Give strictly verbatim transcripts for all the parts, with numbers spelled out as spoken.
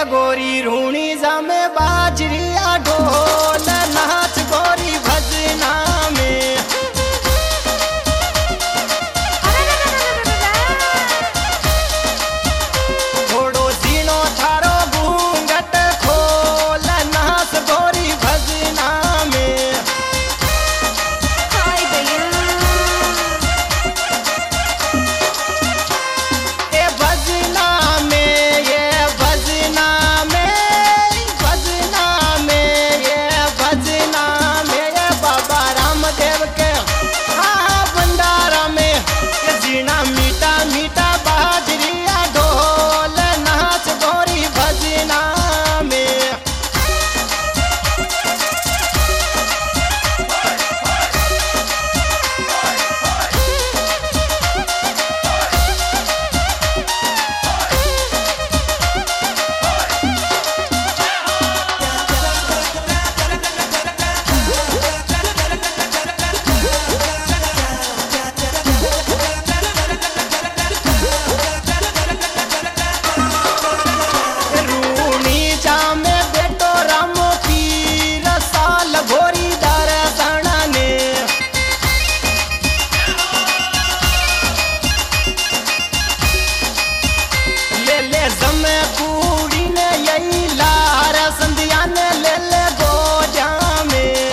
गोरी रूणी जामे बाजरिया ढोल नाच गोरी भजना में। थोड़ो सीनो थारो घूंघट खोल नाच गोरी भजना में। ए भजना में ये भजना में भजना में ये भजना में ये बाबा रामदेव के हाँ भंडारा में ये जीना मीठा मीठा बाजरिया ढोल नाच गोरी भजना में। रूणी जामे बेटो रामो पीर साल भोरी दर्शन ने। ले ले जमे कूड़ी ने यही लार संधिया ने ले ले गोजा में।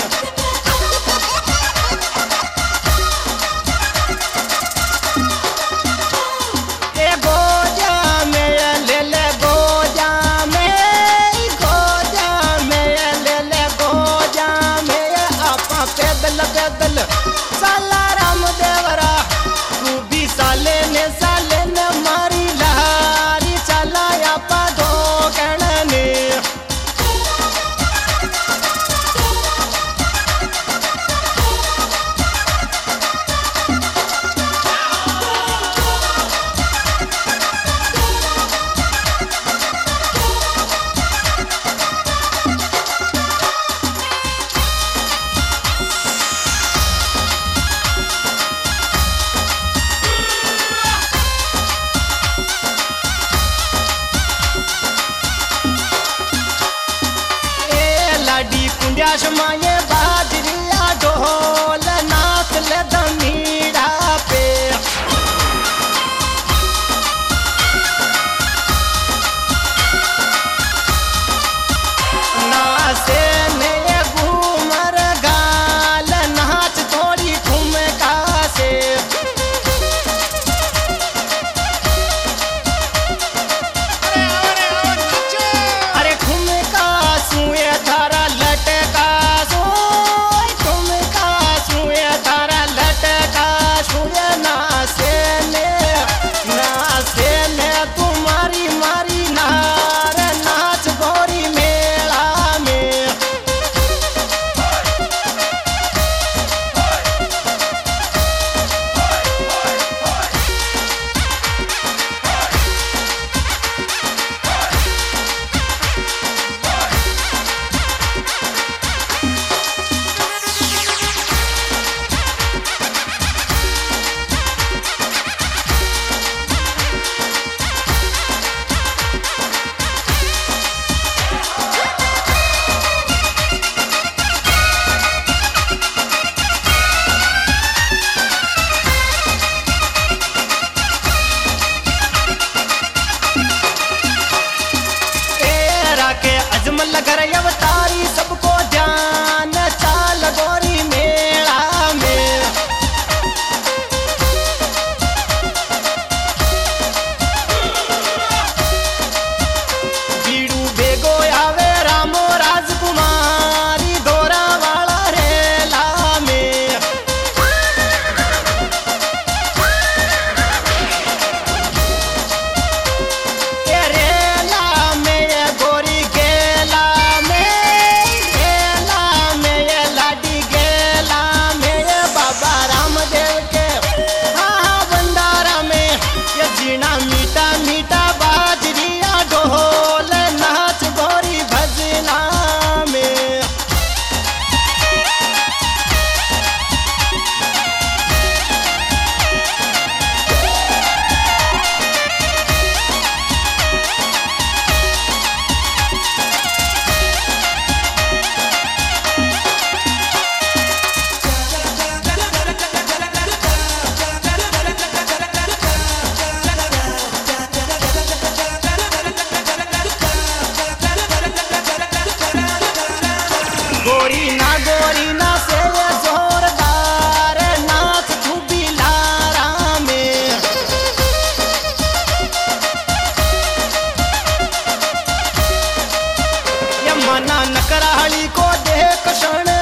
ए गोजा में ले ले गोजा में गोजा में ले ले गोजा में आपा पैदल पैदल साला रामदेवरा तू भी साले ने साले ने मारी लहारी चला आपा दो गणने। ए लाडी कुंड्याश माये बाजरिया ढोल नाच ले दमीड़ा पे। नाचे ने घूमर गाल नाच थोड़ी ठुमका से। अरे ठुमका सुए थारा लटका सोय ठुमका सुए थारा लटका सुए नाचे ने नाचे ने तुम्हारी मारी नार नाच गोरी मेला में। तेरा के अजमल घर अवतारी सबको ध्यान चाल गोरी मेला में। बीड़ू बेगो आवे रामो राजकुमारी डोरा वाला रेला में। ए रेला में गोरी गेला में कषण